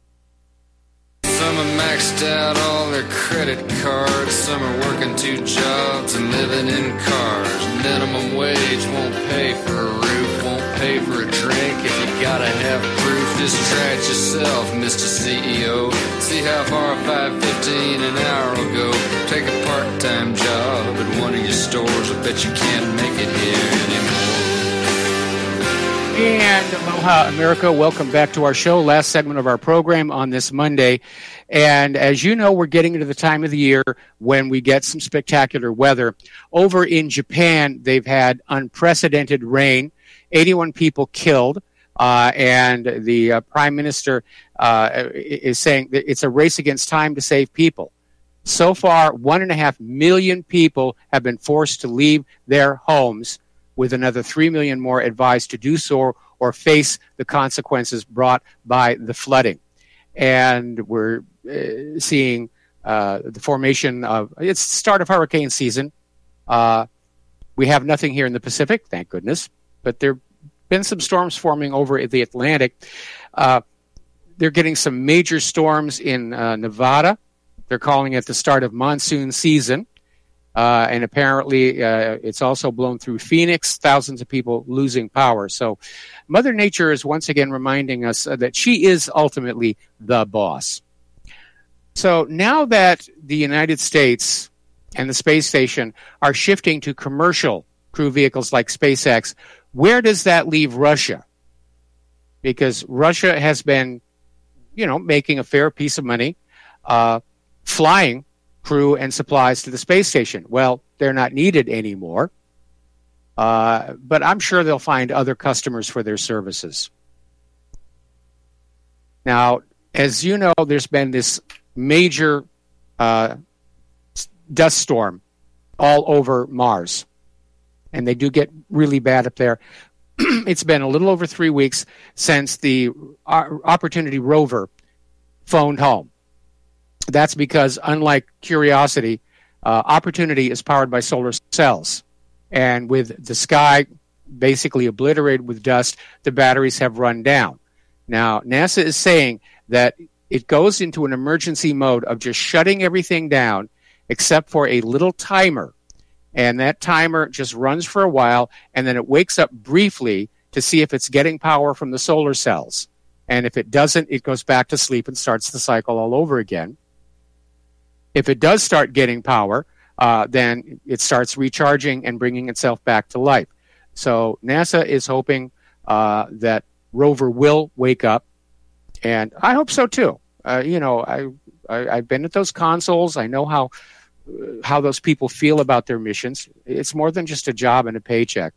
Some are maxed out all their credit cards. Some are working 2 jobs and living in cars. Minimum wage won't pay for a roof, won't pay for a drink. If you gotta have proof, just try it yourself, Mr. CEO. See how far 5.15 an hour will go. Take a part-time job at one of your stores. I bet you can't make it here anymore. And aloha, America. Welcome back to our show, last segment of our program on this Monday. And as you know, we're getting into the time of the year when we get some spectacular weather. Over in Japan, they've had unprecedented rain, 81 people killed, and the Prime Minister is saying that it's a race against time to save people. So far, 1.5 million people have been forced to leave their homes, with another 3 million more advised to do so or face the consequences brought by the flooding. And we're seeing the formation of, it's the start of hurricane season. We have nothing here in the Pacific, thank goodness, but there have been some storms forming over the Atlantic. They're getting some major storms in Nevada. They're calling it the start of monsoon season. And apparently it's also blown through Phoenix, thousands of people losing power. So Mother Nature is once again reminding us that she is ultimately the boss. So now that the United States and the space station are shifting to commercial crew vehicles like SpaceX, where does that leave Russia? Because Russia has been, making a fair piece of money, flying crew and supplies to the space station. Well, they're not needed anymore, but I'm sure they'll find other customers for their services. Now, as you know, there's been this major dust storm all over Mars, and they do get really bad up there. It's been a little over 3 weeks since the Opportunity rover phoned home. That's because, unlike Curiosity, Opportunity is powered by solar cells. And with the sky basically obliterated with dust, the batteries have run down. Now, NASA is saying that it goes into an emergency mode of just shutting everything down except for a little timer. And that timer just runs for a while, and then it wakes up briefly to see if it's getting power from the solar cells. And if it doesn't, it goes back to sleep and starts the cycle all over again. If it does start getting power, then it starts recharging and bringing itself back to life. So NASA is hoping that rover will wake up, and I hope so too. I've been at those consoles. I know how those people feel about their missions. It's more than just a job and a paycheck.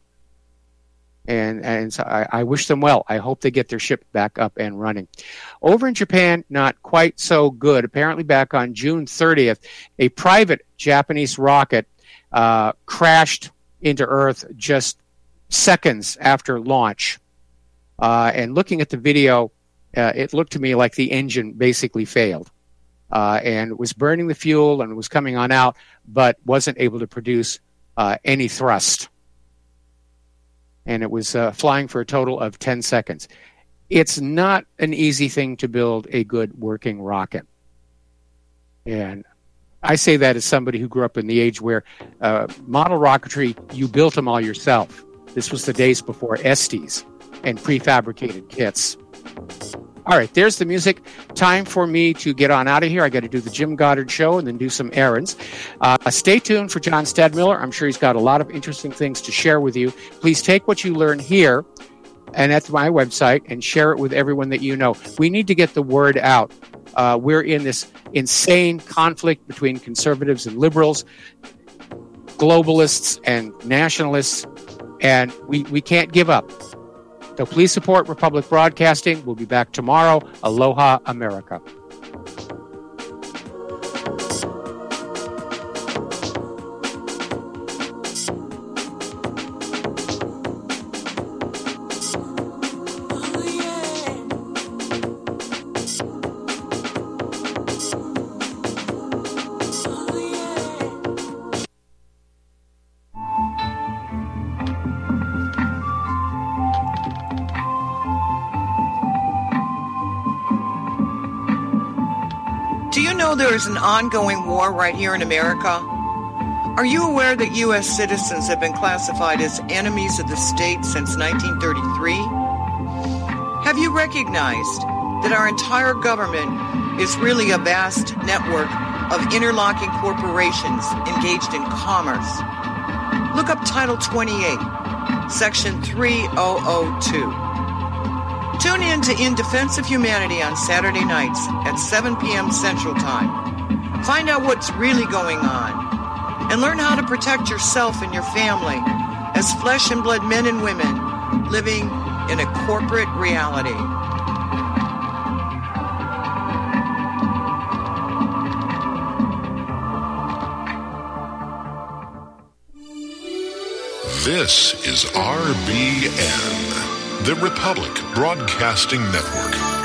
And so I wish them well. I hope they get their ship back up and running. Over in Japan, not quite so good. Apparently back on June 30th, a private Japanese rocket crashed into Earth just seconds after launch. And looking at the video, it looked to me like the engine basically failed. And was burning the fuel and was coming on out, but wasn't able to produce any thrust. And it was flying for a total of 10 seconds. It's not an easy thing to build a good working rocket. And I say that as somebody who grew up in the age where model rocketry, you built them all yourself. This was the days before Estes and prefabricated kits. All right, there's the music. Time for me to get on out of here. I got to do the Jim Goddard Show and then do some errands. Stay tuned for John Stadmiller. I'm sure he's got a lot of interesting things to share with you. Please take what you learn here and at my website and share it with everyone that you know. We need to get the word out. We're in this insane conflict between conservatives and liberals, globalists and nationalists, and we can't give up. So please support Republic Broadcasting. We'll be back tomorrow. Aloha, America. There is an ongoing war right here in America. Are you aware that U.S. citizens have been classified as enemies of the state since 1933? Have you recognized that our entire government is really a vast network of interlocking corporations engaged in commerce? Look up Title 28, Section 3002. Tune in to In Defense of Humanity on Saturday nights at 7 p.m. Central Time. Find out what's really going on and learn how to protect yourself and your family as flesh and blood men and women living in a corporate reality. This is RBN, the Republic Broadcasting Network.